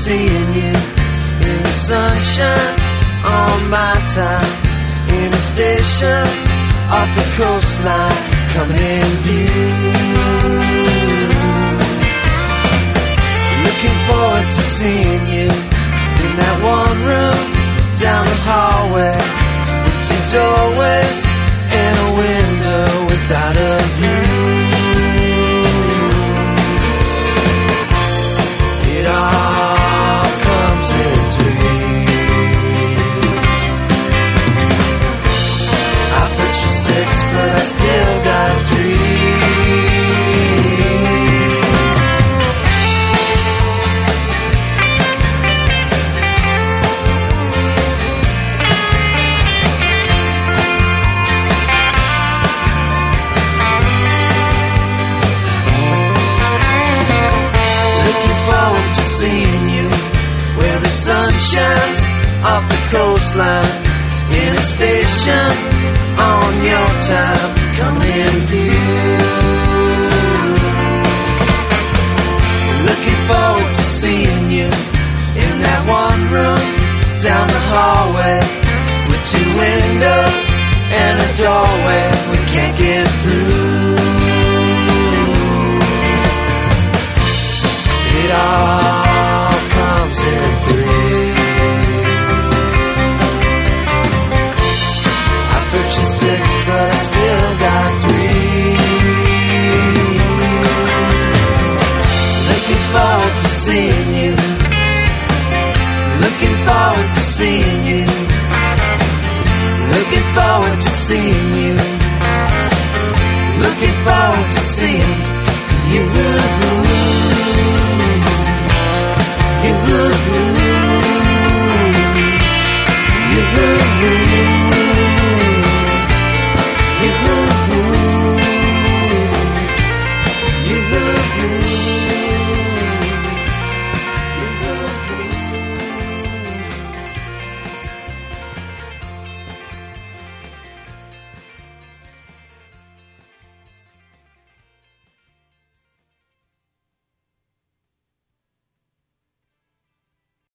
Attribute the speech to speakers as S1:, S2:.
S1: seeing you in the sunshine on my time, in a station off the coastline, coming in view. Looking forward to seeing you in that one room down the hallway, with two doorways and a window without a view. It all comes in threes. I purchased 6, but I still got 3. Shines off the coastline, in a station on your time, coming in view. Looking forward to seeing you in that one room down the hallway, with 2 windows and a doorway we can't get through. It all comes in threes. Purchased 6, but I still got 3. Looking forward to seeing you. Looking forward to seeing you. Looking forward to seeing you. Looking forward to seeing you.